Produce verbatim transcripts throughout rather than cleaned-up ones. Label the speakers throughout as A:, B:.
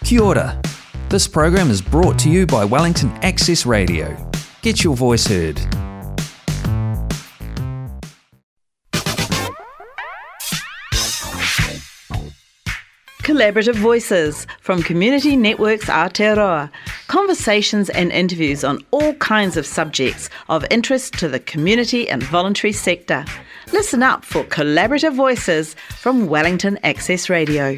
A: Kia ora. This program is brought to you by Wellington Access Radio. Get your voice heard.
B: Collaborative Voices from Community Networks Aotearoa. Conversations and interviews on all kinds of subjects of interest to the community and voluntary sector. Listen up for Collaborative Voices from Wellington Access Radio.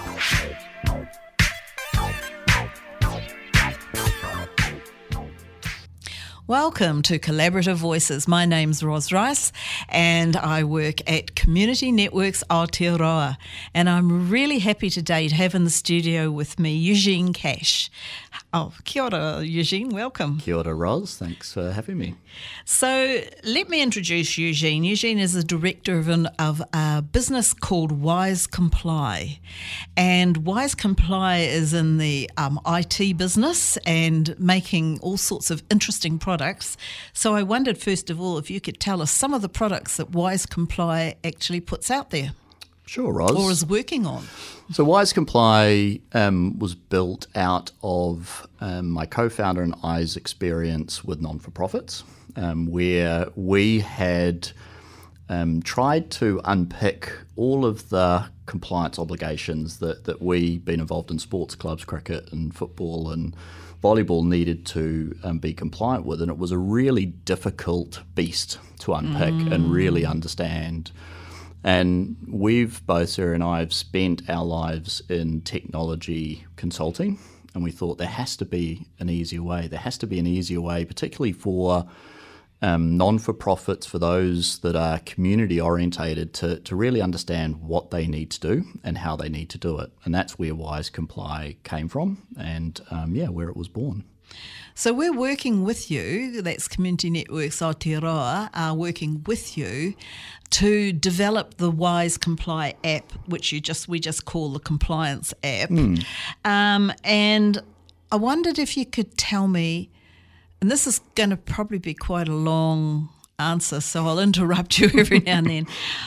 B: Welcome to Collaborative Voices. My name's Ros Rice and I work at Community Networks Aotearoa, and I'm really happy today to have in the studio with me Eugene Cash. Oh, kia ora, Eugene, welcome.
C: Kia ora, Ros. Thanks for having me.
B: So let me introduce Eugene. Eugene is the director of, an, of a business called Wise Comply, and Wise Comply is in the um, I T business and making all sorts of interesting products. So I wondered, first of all, if you could tell us some of the products that Wise Comply actually puts out there.
C: Sure, Ros.
B: Or is working on.
C: So Wise Comply um, was built out of um, my co-founder and I's experience with non-for-profits, um, where we had um, tried to unpick all of the compliance obligations that, that we, being involved in sports clubs, cricket and football and volleyball, needed to um, be compliant with. And it was a really difficult beast to unpick mm. and really understand. And we've, both Sarah and I, have spent our lives in technology consulting, and we thought there has to be an easier way. There has to be an easier way, particularly for um, non-for-profits, for those that are community-orientated, to, to really understand what they need to do and how they need to do it. And that's where Wise Comply came from and, um, yeah, where it was born.
B: So we're working with you, that's Community Networks Aotearoa, are working with you to develop the Wise Comply app, which you just we just call the compliance app. Mm. Um, and I wondered if you could tell me, and this is going to probably be quite a long answer, so I'll interrupt you every now and then.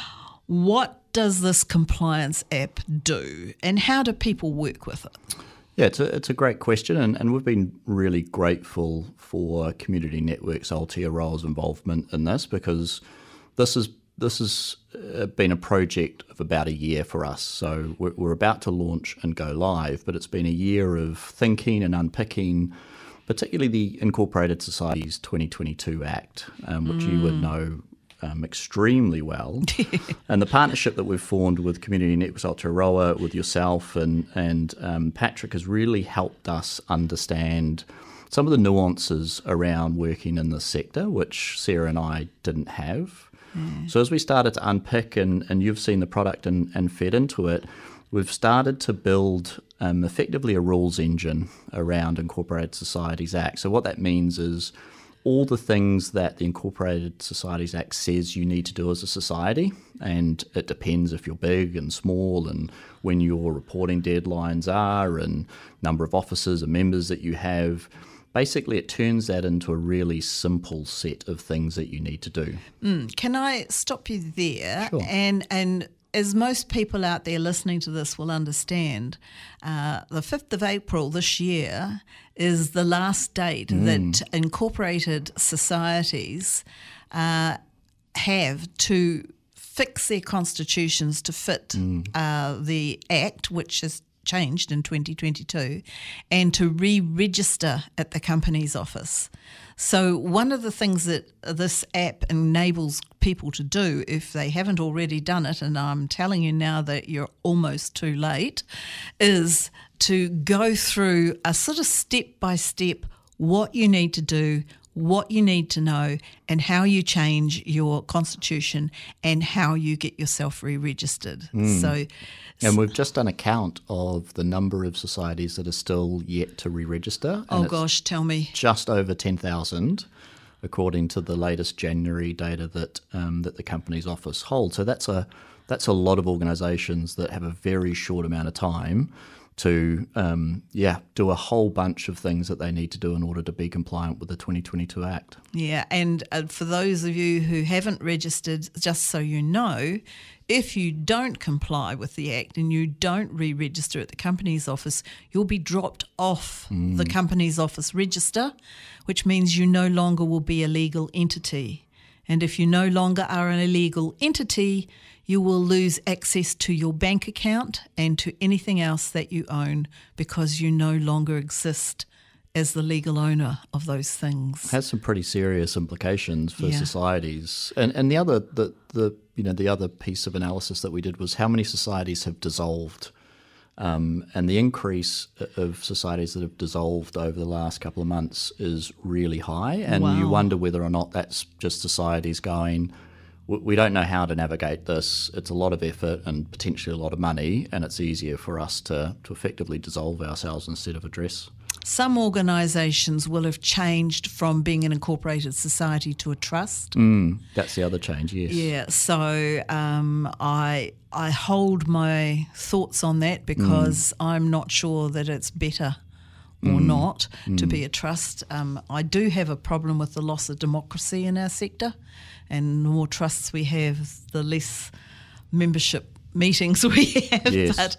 B: What does this compliance app do, and how do people work with it?
C: Yeah, it's a, it's a great question, and, and we've been really grateful for Community Networks Aotearoa's involvement in this, because this is this has been a project of about a year for us. So we're, we're about to launch and go live, but it's been a year of thinking and unpicking, particularly the Incorporated Societies twenty twenty-two Act, um, which mm. you would know Um, extremely well. And the partnership that we've formed with Community Networks Aotearoa, with yourself and, and um, Patrick, has really helped us understand some of the nuances around working in this sector, which Sarah and I didn't have. Mm. So as we started to unpick, and, and you've seen the product and, and fed into it, we've started to build um, effectively a rules engine around Incorporated Societies Act. So what that means is all the things that the Incorporated Societies Act says you need to do as a society, and it depends if you're big and small and when your reporting deadlines are and number of officers and members that you have. Basically, it turns that into a really simple set of things that you need to do.
B: Mm, can I stop you there?
C: Sure.
B: And and as most people out there listening to this will understand, uh, the fifth of April this year is the last date mm. that incorporated societies uh, have to fix their constitutions to fit mm. uh, the Act, which has changed in twenty twenty-two, and to re-register at the Companies Office. So one of the things that this app enables people to do, if they haven't already done it, and I'm telling you now that you're almost too late, is to go through a sort of step-by-step what you need to do, what you need to know, and how you change your constitution and how you get yourself re-registered. Mm. So,
C: and we've just done a count of the number of societies that are still yet to re-register.
B: Oh gosh, tell me.
C: Just over ten thousand, according to the latest January data that um, that the Companies Office holds. So that's a that's a lot of organisations that have a very short amount of time to um, yeah do a whole bunch of things that they need to do in order to be compliant with the twenty twenty-two Act.
B: Yeah, and uh, for those of you who haven't registered, just so you know, if you don't comply with the Act and you don't re-register at the Companies Office, you'll be dropped off mm. the Companies Office register, which means you no longer will be a legal entity. And if you no longer are an illegal entity, you will lose access to your bank account and to anything else that you own because you no longer exist as the legal owner of those things.
C: It has some pretty serious implications for
B: yeah.
C: societies. And and the other the, the you know the other piece of analysis that we did was how many societies have dissolved. Um, and the increase of societies that have dissolved over the last couple of months is really high. And
B: wow.
C: you wonder whether or not that's just societies going, we don't know how to navigate this. It's a lot of effort and potentially a lot of money, and it's easier for us to, to effectively dissolve ourselves instead of address.
B: Some organisations will have changed from being an incorporated society to a trust.
C: Mm, that's the other change, yes.
B: Yeah, so um, I I hold my thoughts on that because mm. I'm not sure that it's better or mm. not mm. to be a trust. Um, I do have a problem with the loss of democracy in our sector, and the more trusts we have, the less membership meetings we have.
C: Yes.
B: But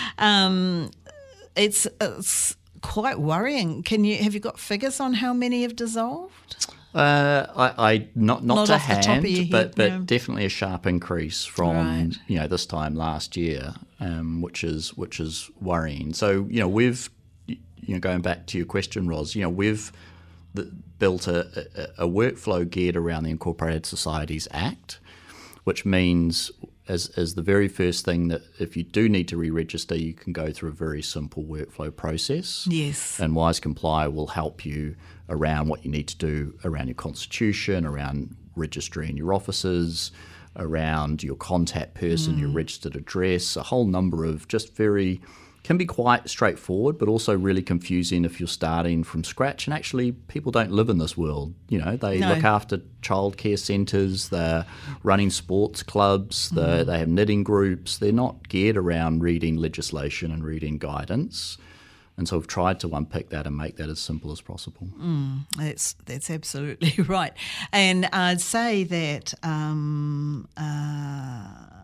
B: um, it's it's quite worrying. Can you have you got figures on how many have dissolved?
C: Uh, I, I not not,
B: Not
C: to
B: off the
C: hand,
B: top of your head,
C: but but
B: no.
C: definitely a sharp increase from
B: Right.
C: you know this time last year, um, which is which is worrying. So you know we've you know going back to your question, Ros, you know we've the, built a, a, a workflow geared around the Incorporated Societies Act, which means as as the very first thing that if you do need to re-register, you can go through a very simple workflow process.
B: Yes.
C: And Wise Comply will help you around what you need to do around your constitution, around registering your offices, around your contact person, mm. your registered address, a whole number of just very, can be quite straightforward, but also really confusing if you're starting from scratch. And actually, people don't live in this world. You know, they
B: No.
C: look after childcare centres, they're running sports clubs, mm. they have knitting groups. They're not geared around reading legislation and reading guidance. And so we've tried to unpick that and make that as simple as possible.
B: Mm, that's that's absolutely right. And I'd say that um, uh,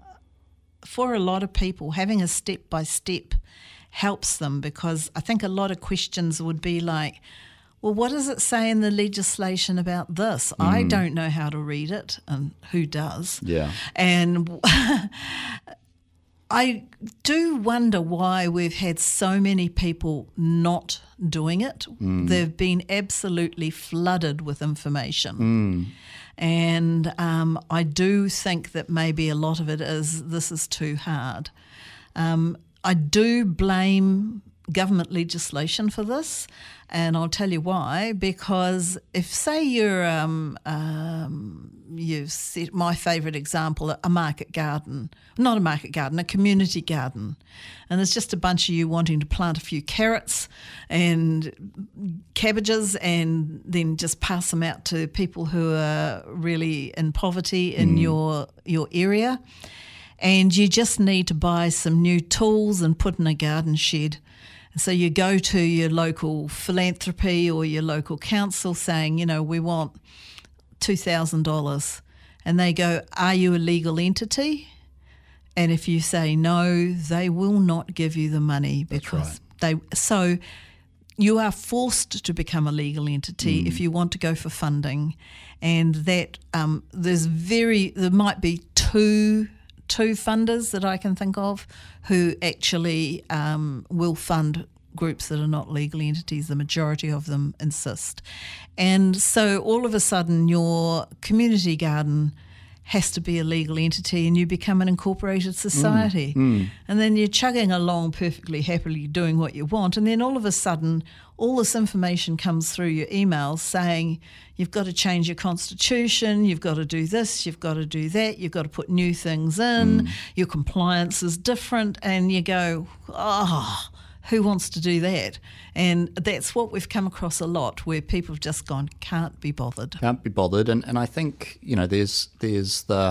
B: for a lot of people, having a step-by-step helps them, because I think a lot of questions would be like, well, what does it say in the legislation about this? Mm. I don't know how to read it, and who does?
C: Yeah.
B: And I do wonder why we've had so many people not doing it. Mm. They've been absolutely flooded with information.
C: Mm.
B: And um, I do think that maybe a lot of it is this is too hard. Um, I do blame government legislation for this, and I'll tell you why. Because if, say, you're um, um, you've set my favourite example, a market garden, not a market garden, a community garden, and there's just a bunch of you wanting to plant a few carrots and cabbages and then just pass them out to people who are really in poverty in mm. your your area, and you just need to buy some new tools and put in a garden shed. So you go to your local philanthropy or your local council saying, you know, we want two thousand dollars. And they go, are you a legal entity? And if you say no, they will not give you the money, because
C: right.
B: they. So you are forced to become a legal entity mm. if you want to go for funding. And that um, there's very, there might be two two funders that I can think of who actually um, will fund groups that are not legal entities. The majority of them insist. And so all of a sudden your community garden has to be a legal entity and you become an incorporated society.
C: Mm, mm.
B: And then you're chugging along perfectly happily doing what you want, and then all of a sudden all this information comes through your emails saying you've got to change your constitution, you've got to do this, you've got to do that, you've got to put new things in, mm. your compliance is different, and you go, oh, who wants to do that? And that's what we've come across a lot, where people have just gone, can't be bothered.
C: Can't be bothered. And and I think, you know, there's there's the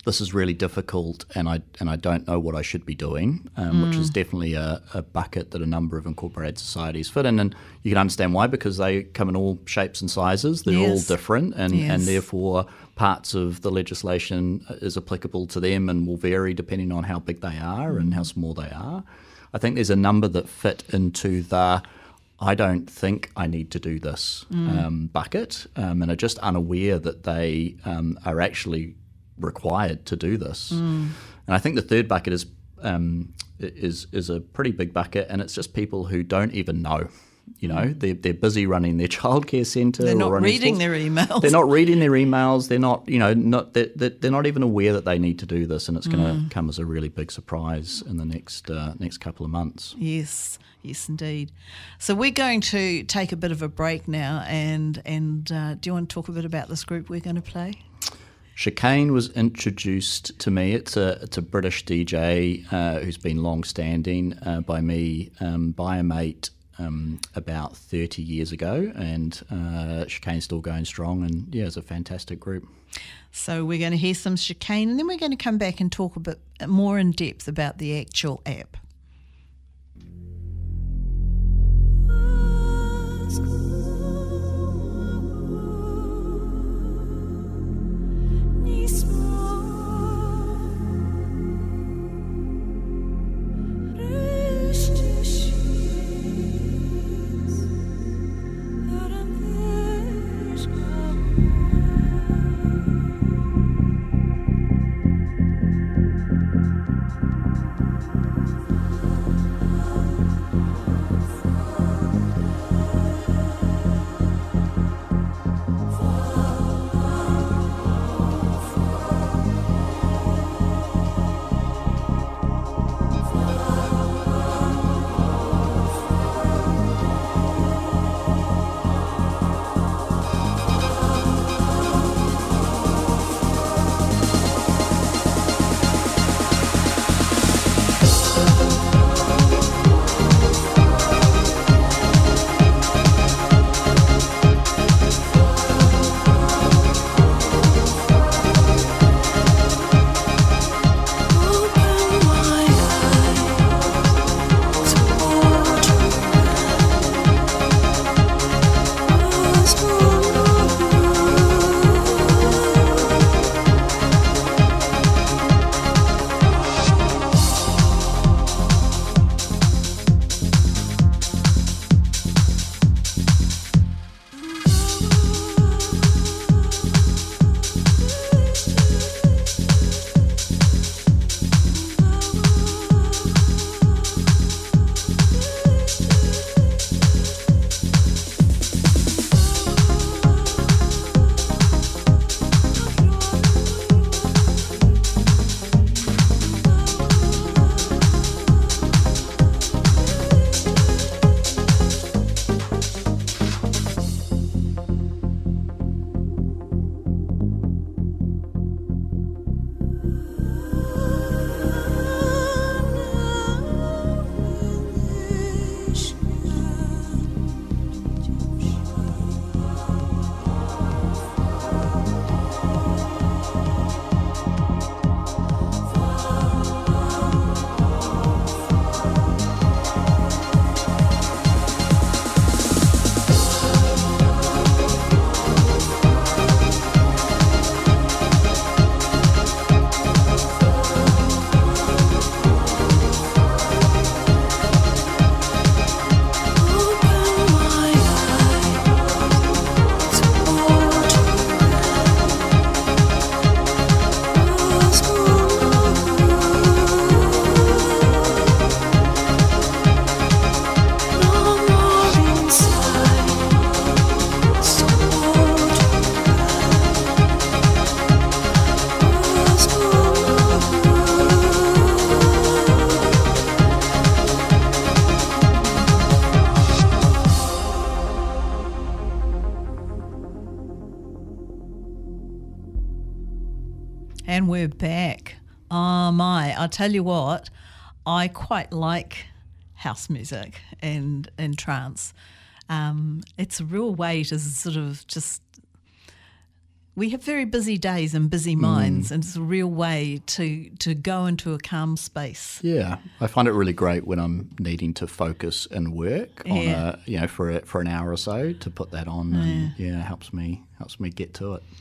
C: this is really difficult and I and I don't know what I should be doing, um, mm. which is definitely a, a bucket that a number of incorporated societies fit in. And you can understand why, because they come in all shapes and sizes. They're yes. all different, and, yes. and therefore parts of the legislation is applicable to them and will vary depending on how big they are mm. and how small they are. I think there's a number that fit into the I don't think I need to do this mm. um, bucket, um, and are just unaware that they um, are actually required to do this. Mm. And I think the third bucket is um, is is a pretty big bucket, and it's just people who don't even know. You know, mm. they're they're busy running their childcare centre.
B: They're not
C: or
B: reading their emails.
C: They're not reading their emails. They're not, you know, not they're, they're not even aware that they need to do this, and it's going to mm. come as a really big surprise in the next uh, next couple of months.
B: Yes, yes, indeed. So we're going to take a bit of a break now, and and uh, do you want to talk a bit about this group we're going to play?
C: Chicane was introduced to me. It's a it's a British D J uh, who's been long standing uh, by me um, by a mate um, about thirty years ago, and uh, Chicane's still going strong. And yeah, it's a fantastic group.
B: So we're going to hear some Chicane, and then we're going to come back and talk a bit more in depth about the actual app. And we're back. Oh my, I'll tell you what, I quite like house music and, and trance. Um, it's a real way to sort of just we have very busy days and busy minds, mm. and it's a real way to to go into a calm space.
C: Yeah, I find it really great when I'm needing to focus and work on
B: Yeah.
C: a you know for a, for an hour or so to put that on, and yeah, helps me helps me get to it.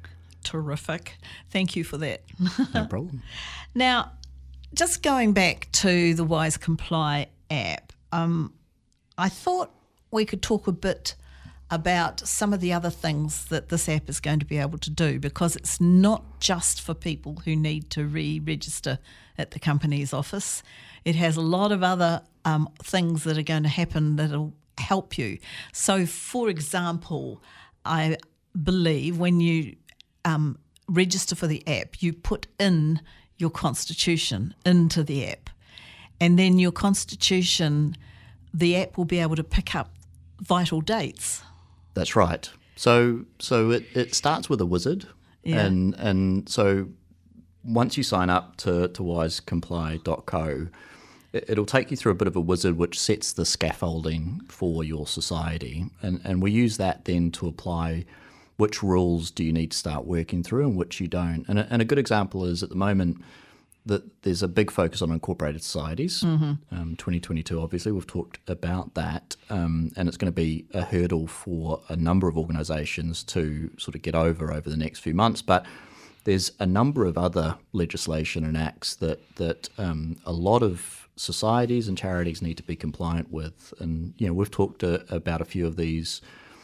B: Terrific. Thank you for that.
C: No problem.
B: Now, just going back to the Wise Comply app, um, I thought we could talk a bit about some of the other things that this app is going to be able to do, because it's not just for people who need to re-register at the company's office. It has a lot of other um, things that are going to happen that will help you. So, for example, I believe when you um, register for the app, you put in your constitution into the app, and then your constitution, the app will be able to pick up vital dates.
C: That's right. So so it, it starts with a wizard,
B: Yeah.
C: and and so once you sign up to, to wise comply dot co, it, it'll take you through a bit of a wizard which sets the scaffolding for your society, and, and we use that then to apply which rules do you need to start working through and which you don't. And a, and a good example is at the moment that there's a big focus on incorporated societies. Mm-hmm. Um, twenty twenty-two, obviously, we've talked about that, um, and it's going to be a hurdle for a number of organisations to sort of get over over the next few months. But there's a number of other legislation and acts that that um, a lot of societies and charities need to be compliant with. And you know, we've talked uh, about a few of these.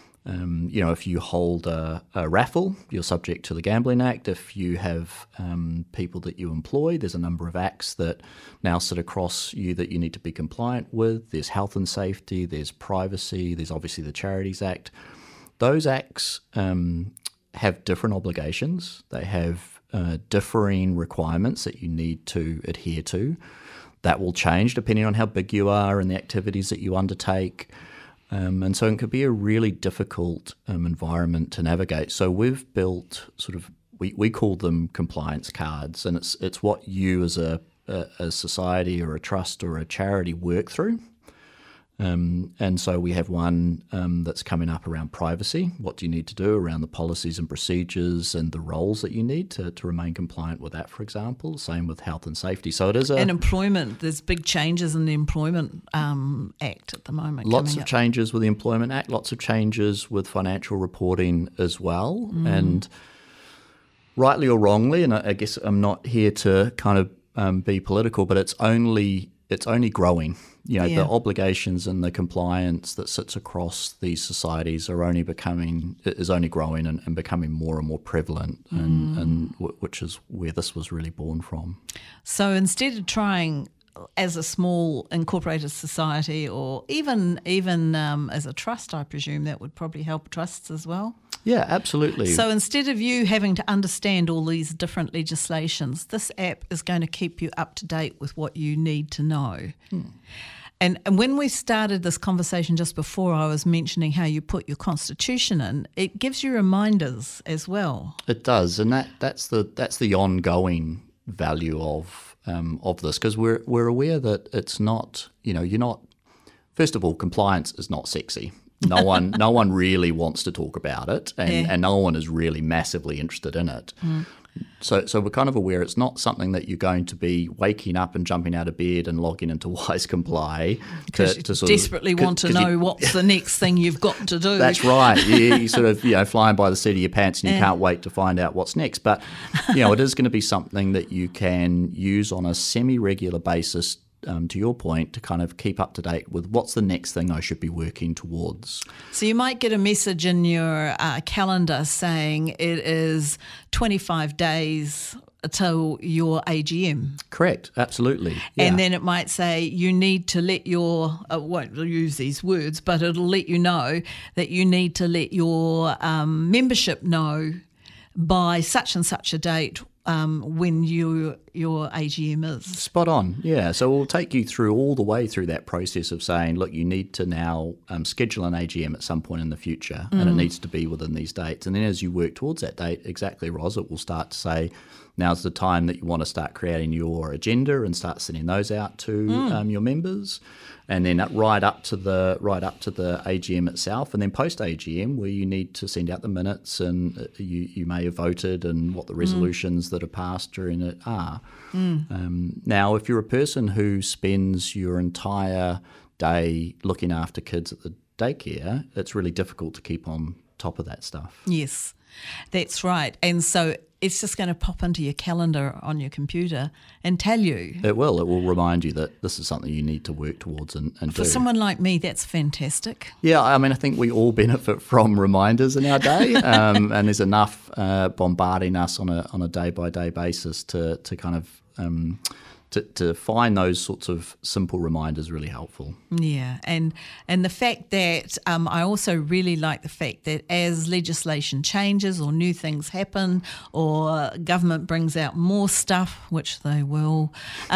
C: Um, you know, if you hold a, a raffle, you're subject to the Gambling Act. If you have um, people that you employ, there's a number of acts that now sit across you that you need to be compliant with. There's health and safety, there's privacy, there's obviously the Charities Act. Those acts um, have different obligations. They have uh, differing requirements that you need to adhere to. That will change depending on how big you are and the activities that you undertake. Um, and so it could be a really difficult um, environment to navigate. So we've built sort of, we, we call them compliance cards, and it's it's what you as a, a, a society or a trust or a charity work through. Um, and so we have one um, that's coming up around privacy. What do you need to do around the policies and procedures and the roles that you need to, to remain compliant with that, for example. Same with health and safety. So it is a...
B: And employment, there's big changes in the Employment um, Act at the moment.
C: Lots of
B: up.
C: changes with the Employment Act, lots of changes with financial reporting as well. Mm. And rightly or wrongly, and I guess I'm not here to kind of um, be political, but it's only it's only growing. You know,
B: Yeah.
C: the obligations and the compliance that sits across these societies are only becoming is only growing and, and becoming more and more prevalent, and,
B: Mm.
C: and w- which is where this was really born from.
B: So instead of trying as a small incorporated society, or even even um, as a trust, I presume that would probably help trusts as well.
C: Yeah, absolutely.
B: So instead of you having to understand all these different legislations, this app is going to keep you up to date with what you need to know. Hmm. And, and when we started this conversation just before, I was mentioning how you put your constitution in. It gives you reminders as well.
C: It does, and that, that's the that's the ongoing value of um, of this, because we're we're aware that it's not, you know, you're not. First of all, compliance is not sexy. No one no one really wants to talk about it, and,
B: Yeah.
C: and no one is really massively interested in it. Mm. So so we're kind of aware it's not something that you're going to be waking up and jumping out of bed and logging into Wise Comply
B: Because
C: to,
B: you
C: to sort
B: desperately
C: of,
B: want to know
C: you,
B: what's the next thing you've got to do.
C: That's right. You, you sort of, you know, flying by the seat of your pants, and you
B: Yeah.
C: can't wait to find out what's next. But, you know, it is going to be something that you can use on a semi-regular basis, um, to your point, to kind of keep up to date with what's the next thing I should be working towards.
B: So you might get a message in your uh, calendar saying it is twenty-five days till your A G M.
C: Correct. Absolutely. Yeah.
B: And then it might say you need to let your, I won't use these words, but it'll let you know that you need to let your um, membership know by such and such a date um, when you your A G M is.
C: Spot on, yeah. So we'll take you through all the way through that process of saying, look, you need to now um, schedule an A G M at some point in the future, mm. and it needs to be within these dates. And then as you work towards that date, exactly, Ros, it will start to say, now's the time that you want to start creating your agenda and start sending those out to mm. um, your members. And then right up to the right up to the A G M itself, and then post A G M, where you need to send out the minutes, and you, you may have voted, and what the resolutions mm. that are passed during it are. Mm. Um, now, if you're a person who spends your entire day looking after kids at the daycare, it's really difficult to keep on top of that stuff.
B: Yes, that's right. And so it's just going to pop into your calendar on your computer and tell you.
C: It will. It will remind you that this is something you need to work towards and, and
B: For
C: do.
B: someone like me, that's fantastic.
C: Yeah, I mean, I think we all benefit from reminders in our day, um, and there's enough uh, bombarding us on a on a day by day basis to to kind of um, to to find those sorts of simple reminders really helpful.
B: Yeah, and and the fact that um, I also really like the fact that as legislation changes or new things happen or government brings out more stuff, which they will,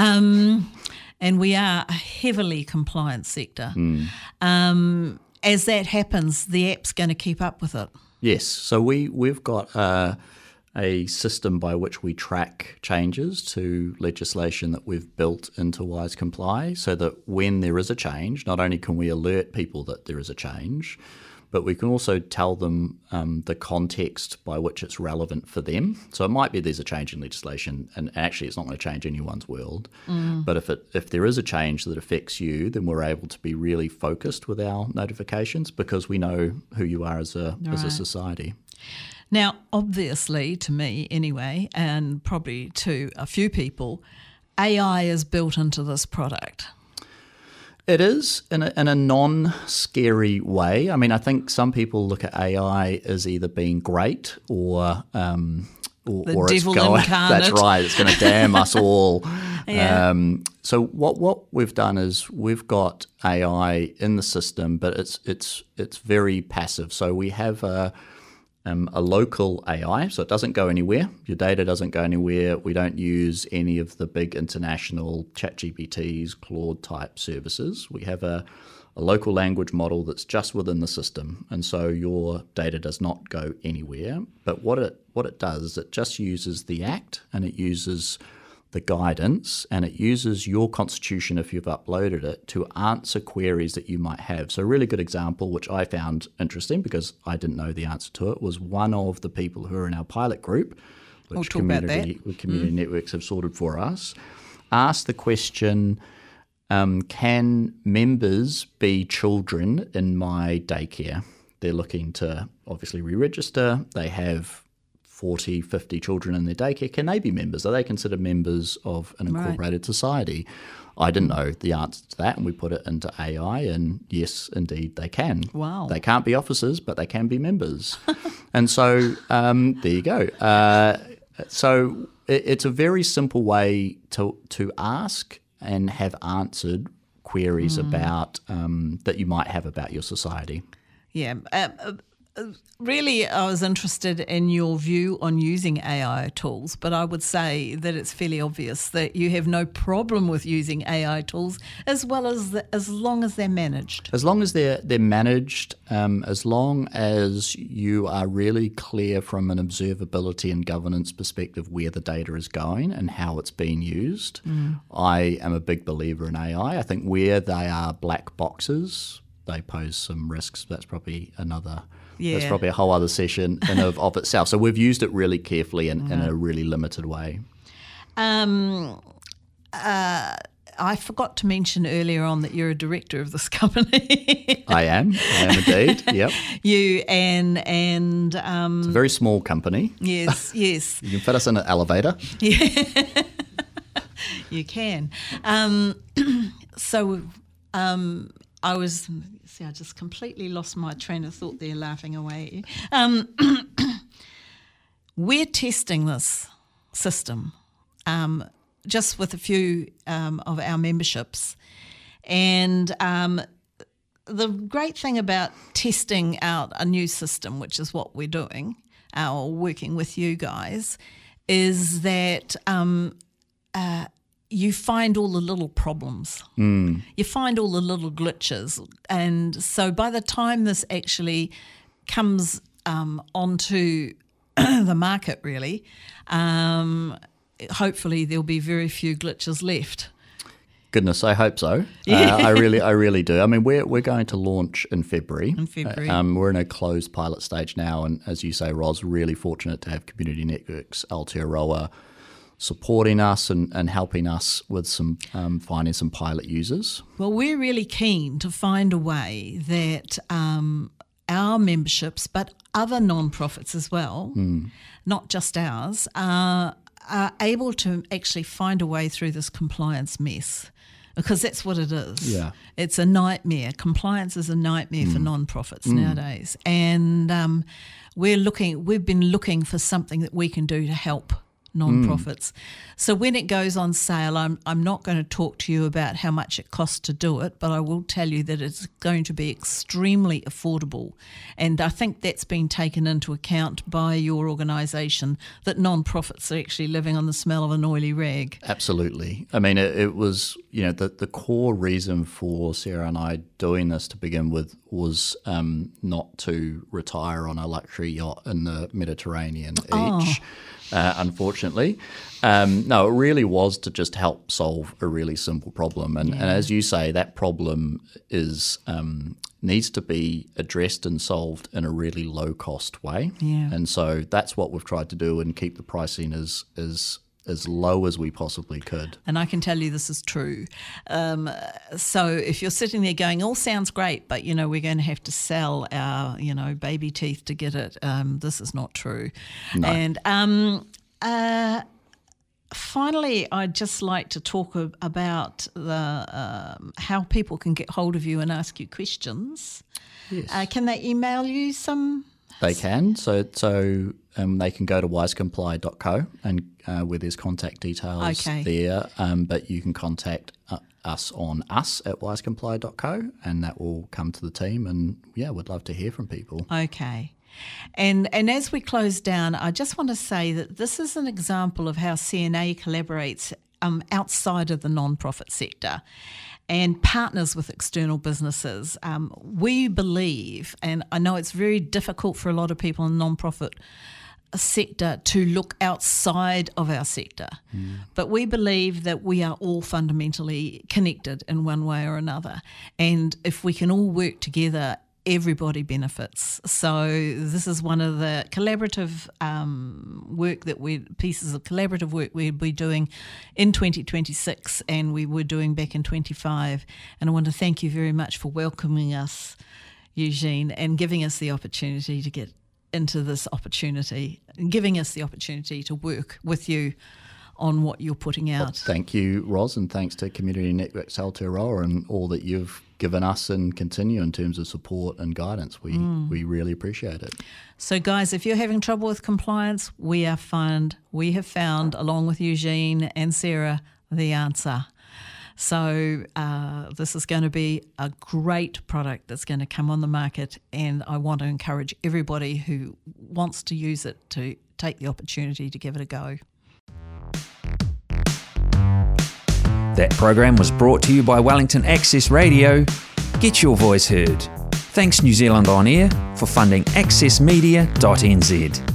B: um, and we are a heavily compliant sector, mm. um, as that happens, the app's going to keep up with it.
C: Yes, so we, we've got uh, a system by which we track changes to legislation that we've built into Wise Comply, so that when there is a change, not only can we alert people that there is a change, but we can also tell them um, the context by which it's relevant for them. So it might be there's a change in legislation, and actually it's not going to change anyone's world. Mm. But if it if there is a change that affects you, then we're able to be really focused with our notifications because we know who you are as a right. as a society.
B: Now, obviously, to me anyway, and probably to a few people, A I is built into this product.
C: It is, in a, in a non-scary way. I mean, I think some people look at A I as either being great or um, or,
B: the
C: or
B: devil
C: it's going.
B: incarnate.
C: That's right. It's going to damn us all.
B: Yeah.
C: Um, so what what we've done is we've got A I in the system, but it's it's it's very passive. So we have a Um, a local A I, so it doesn't go anywhere. Your data doesn't go anywhere. We don't use any of the big international ChatGPTs, Claude type services. We have a, a local language model that's just within the system, and so your data does not go anywhere. But what it what it does is it just uses the Act, and it uses the guidance, and it uses your constitution if you've uploaded it to answer queries that you might have. So a really good example, which I found interesting because I didn't know the answer to it, was one of the people who are in our pilot group, which
B: we'll talk
C: community,
B: about that.
C: community
B: mm.
C: networks have sorted for us, asked the question, um, can members be children in my daycare? They're looking to obviously re-register. They have forty, fifty children in their daycare. Can they be members? Are they considered members of an incorporated right. society? I didn't know the answer to that, and we put it into A I, and yes, indeed, they can.
B: Wow.
C: They can't be officers, but they can be members. And so um, there you go. Uh, so it, it's a very simple way to to ask and have answered queries mm. about um, that you might have about your society.
B: Yeah. Uh, uh, Really, I was interested in your view on using A I tools, but I would say that it's fairly obvious that you have no problem with using A I tools as well as the, as long as they're managed.
C: As long as they're they're managed, um, as long as you are really clear from an observability and governance perspective where the data is going and how it's being used. Mm. I am a big believer in A I. I think where they are black boxes, they pose some risks. That's probably another. Yeah. That's probably a whole other session in of, of itself. So we've used it really carefully and in, in a really limited way.
B: Um, uh, I forgot to mention earlier on that you're a director of this company.
C: I am. I am indeed. Yep.
B: You and and um,
C: it's a very small company.
B: Yes, yes.
C: You can fit us in an elevator.
B: Yeah. You can. Um, so. Um, I was, see, I just completely lost my train of thought there, laughing away at you. Um, we're testing this system um, just with a few um, of our memberships. And um, the great thing about testing out a new system, which is what we're doing, uh, or working with you guys, is that um, uh, you find all the little problems.
C: Mm.
B: You find all the little glitches. And so by the time this actually comes um, onto the market, really, um, hopefully there'll be very few glitches left.
C: Goodness, I hope so.
B: Yeah.
C: Uh, I really, I really do. I mean, we're we're going to launch in February.
B: In February,
C: um, we're in a closed pilot stage now, and as you say, Ros, really fortunate to have Community Networks Aotearoa supporting us and, and helping us with some um, finding some pilot users.
B: Well, we're really keen to find a way that um, our memberships, but other non-profits as well, mm. not just ours, uh, are able to actually find a way through this compliance mess. Because that's what it is.
C: Yeah.
B: It's a nightmare. Compliance is a nightmare mm. for non-profits mm. nowadays. And um, we're looking, we've been looking for something that we can do to help non-profits. Mm. So when it goes on sale, I'm I'm not going to talk to you about how much it costs to do it, but I will tell you that it's going to be extremely affordable. And I think that's been taken into account by your organisation, that non-profits are actually living on the smell of an oily rag.
C: Absolutely. I mean, it, it was, you know, the, the core reason for Sarah and I doing this to begin with was um, not to retire on a luxury yacht in the Mediterranean
B: Oh.
C: each. Uh, unfortunately. Um, no, it really was to just help solve a really simple problem. And,
B: yeah.
C: and as you say, that problem is um, needs to be addressed and solved in a really low-cost way.
B: Yeah.
C: And so that's what we've tried to do and keep the pricing as, as, as low as we possibly could.
B: And I can tell you this is true. Um, so if you're sitting there going, all sounds great, but, you know, we're going to have to sell our, you know, baby teeth to get it, um, this is not true.
C: No.
B: And um, uh, finally, I'd just like to talk about the um, how people can get hold of you and ask you questions.
C: Yes.
B: Uh, can they email you some?
C: They can. So so um, they can go to wise comply dot co and uh, where there's contact details
B: okay.
C: there. Um, but you can contact uh, us on us at wise comply dot co and that will come to the team. And, yeah, we'd love to hear from people.
B: Okay. And and as we close down, I just want to say that this is an example of how C N A collaborates um, outside of the non-profit sector and partners with external businesses. Um, we believe, and I know it's very difficult for a lot of people in the non-profit sector to look outside of our sector, mm. but we believe that we are all fundamentally connected in one way or another. And if we can all work together, everybody benefits. So this is one of the collaborative um, work that we pieces of collaborative work we'll be doing in twenty twenty-six, and we were doing back in twenty-five. And I want to thank you very much for welcoming us, Eugene, and giving us the opportunity to get into this opportunity, and giving us the opportunity to work with you on what you're putting out.
C: Well, thank you, Ros, and thanks to Community Networks Aotearoa and all that you've given us and continue in terms of support and guidance. We mm. we really appreciate it.
B: So, guys, if you're having trouble with compliance, we are found, we have found, along with Eugene and Sarah, the answer. So uh, this is going to be a great product that's going to come on the market, and I want to encourage everybody who wants to use it to take the opportunity to give it a go.
A: That program was brought to you by Wellington Access Radio. Get your voice heard. Thanks New Zealand On Air for funding access media dot n z.